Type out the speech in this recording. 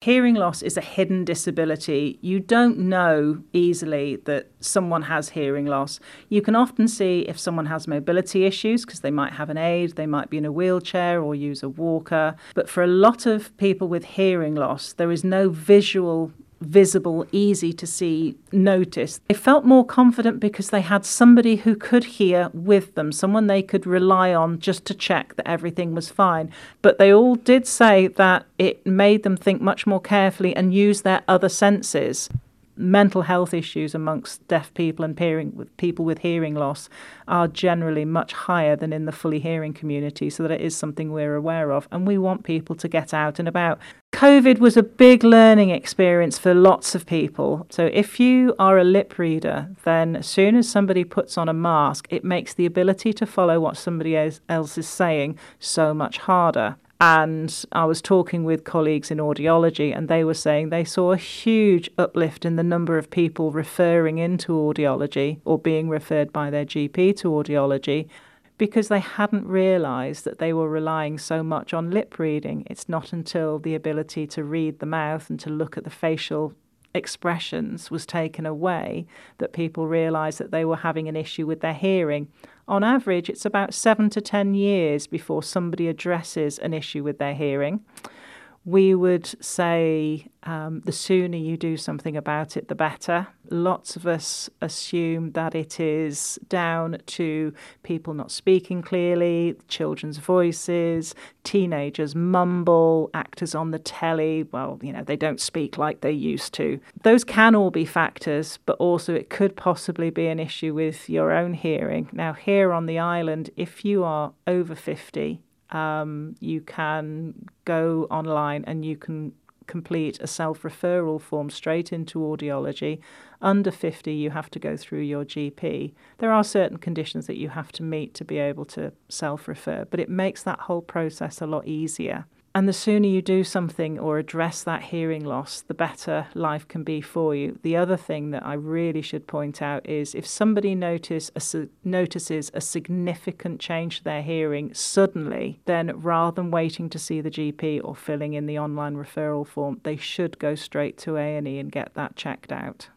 Hearing loss is a hidden disability. You don't know easily that someone has hearing loss. You can often see if someone has mobility issues because they might have an aid, they might be in a wheelchair or use a walker. But for a lot of people with hearing loss, there is no visible, easy to see notice. They felt more confident because they had somebody who could hear with them, someone they could rely on just to check that everything was fine. But they all did say that it made them think much more carefully and use their other senses. Mental health issues amongst deaf people and people with hearing loss are generally much higher than in the fully hearing community, so that it is something we're aware of, and we want people to get out and about. COVID was a big learning experience for lots of people. So if you are a lip reader, then as soon as somebody puts on a mask, it makes the ability to follow what somebody else is saying so much harder. And I was talking with colleagues in audiology, and they were saying they saw a huge uplift in the number of people referring into audiology or being referred by their GP to audiology because they hadn't realised that they were relying so much on lip reading. It's not until the ability to read the mouth and to look at the facial expressions was taken away that people realised that they were having an issue with their hearing. On average, it's about 7 to 10 years before somebody addresses an issue with their hearing. We would say the sooner you do something about it, the better. Lots of us assume that it is down to people not speaking clearly, children's voices, teenagers mumble, actors on the telly, well, they don't speak like they used to. Those can all be factors, but also it could possibly be an issue with your own hearing. Now, here on the island, if you are over 50, you can go online and you can complete a self-referral form straight into audiology. Under 50, you have to go through your GP. There are certain conditions that you have to meet to be able to self-refer, but it makes that whole process a lot easier. And the sooner you do something or address that hearing loss, the better life can be for you. The other thing that I really should point out is if somebody notices a significant change to their hearing suddenly, then rather than waiting to see the GP or filling in the online referral form, they should go straight to A&E and get that checked out.